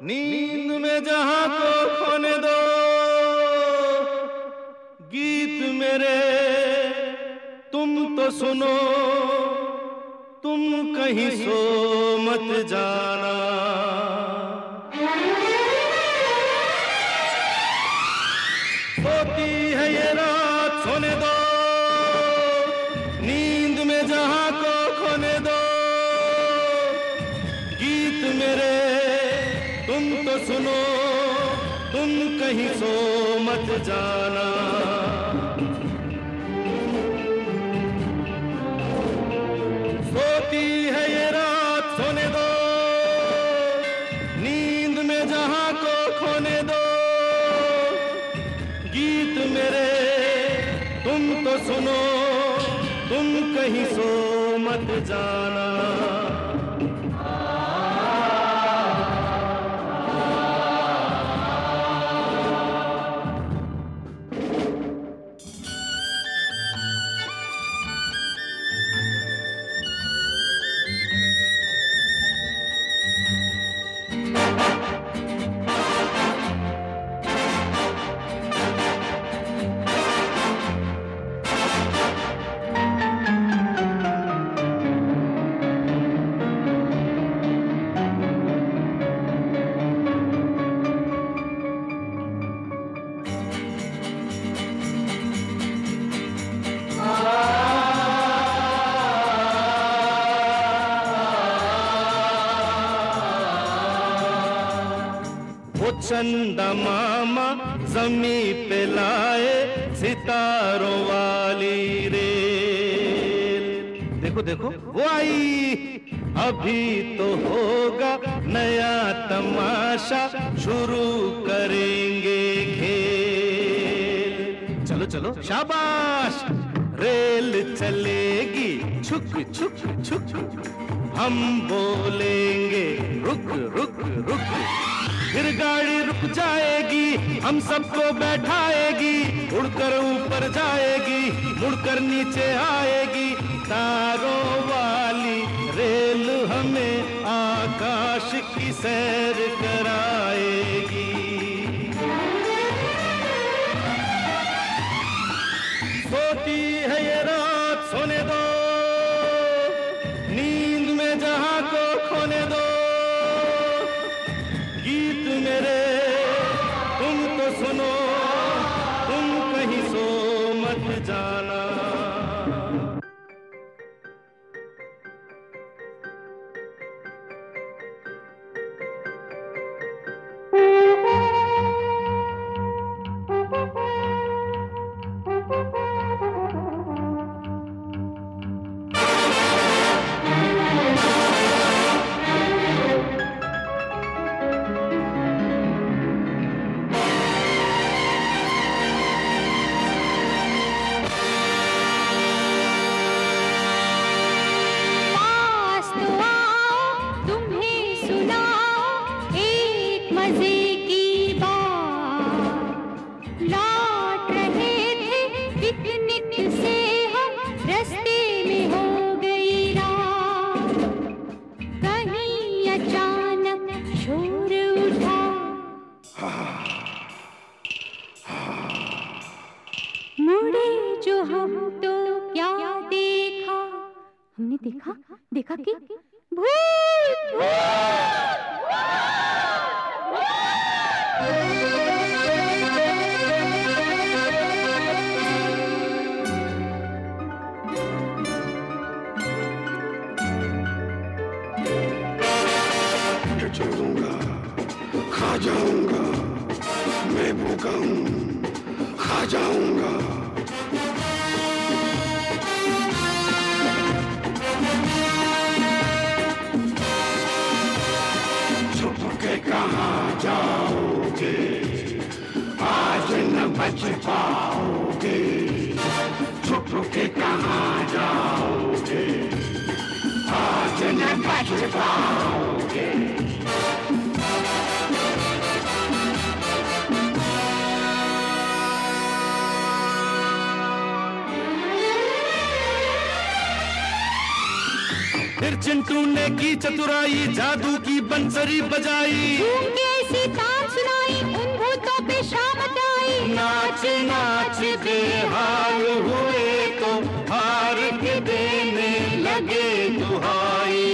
नींद में जहां को खोने दो गीत मेरे, तुम तो सुनो, तुम कहीं सो मत जाना। सोती है ये रात सोने दो, नींद में जहां को खोने दो गीत मेरे, तुम तो सुनो, तुम कहीं सो मत जाना। सोती है ये रात सोने दो, नींद में जहां को खोने दो गीत मेरे, तुम तो सुनो, तुम कहीं सो मत जाना। चंदा मामा जमी पे लाए सितारों वाली रेल, देखो देखो वो आई, अभी तो होगा नया तमाशा, शुरू करेंगे खेल। चलो चलो शाबाश, रेल चलेगी छुक छुक छुक, हम बोलेंगे रुक रुक रुक, फिर गाड़ी रुक जाएगी, हम सबको बैठाएगी, उड़कर ऊपर जाएगी, मुड़कर नीचे आएगी, तारों वाली रेल हमें आकाश की सैर कराएगी। सोती है ये रात सोने दो, नींद में जहां को खोने दो गीत मेरे, तुम तो सुनो, तुम कहीं सो मत जाना। देखा देखा कि भूत चलूंगा, खा जाऊंगा, मैं भूखा हूँ, खा जाऊंगा। छुप के कहाँ जाओगे, आज न बच पाओगे। छुप के कहाँ जाओगे, आज न बच पाओगे। तिरछिन चिंटू ने की चतुराई, जादू की बंसरी बजाई, झूम के ऐसी तान सुनाई, उन भूतों पे शाम आई। नाच नाच बेहाल हुए तो हार के देने लगे दुहाई।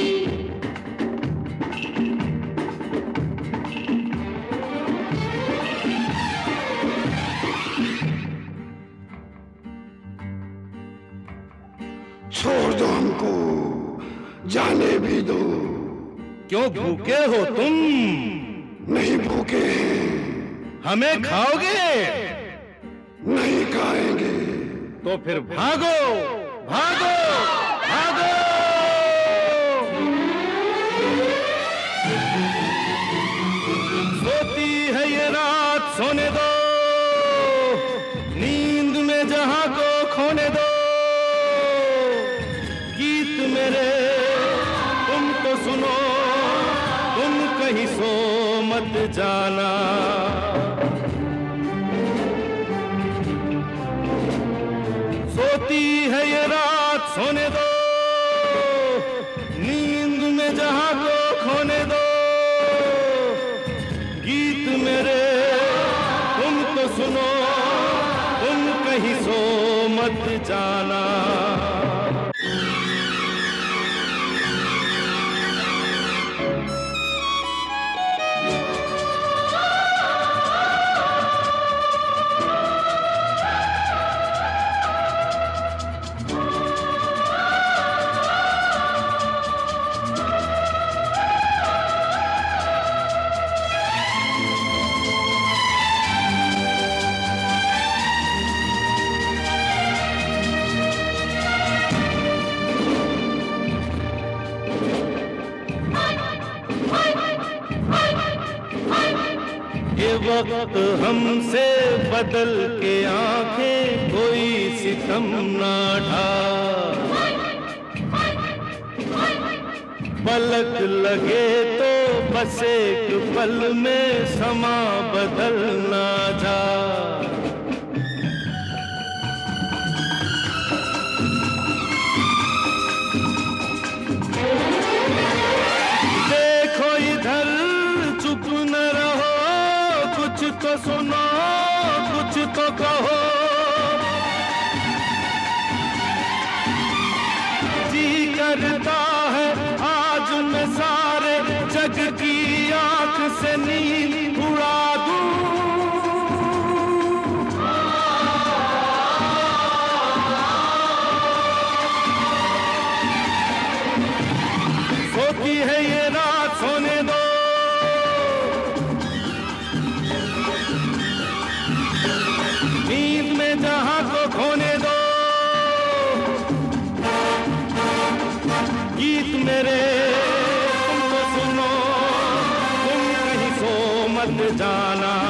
छोड़ दो हमको, जाने भी दो। क्यों भूखे हो तुम? नहीं भूखे हैं। हमें खाओगे? नहीं खाएंगे। तो फिर भागो भागो भागो। सोती है ये रात सोने दो, नींद में जहां को खोने दो। गीत मेरे तुम तो सुनो, तुम कहीं सो मत जाना। सोती है ये रात सोने दो, नींद में जहां को खोने दो। गीत मेरे तुम तो सुनो, तुम कहीं सो मत जाना। ये वक्त हमसे बदल के आंखें कोई सितम ना ढा। पलक लगे तो बस एक पल में समा बदल ना जा। देखो इधर चुप न रहो, कुछ तो सुनो कुछ तो कहो। जी करता है आज मैं सारे जग की आंख से नींद उड़ा दूं। सोती है ये रात सोने दो, नींद में जहां को खोने दो। गीत मेरे तुम तो सुनो, तुम कहीं सो मत जाना।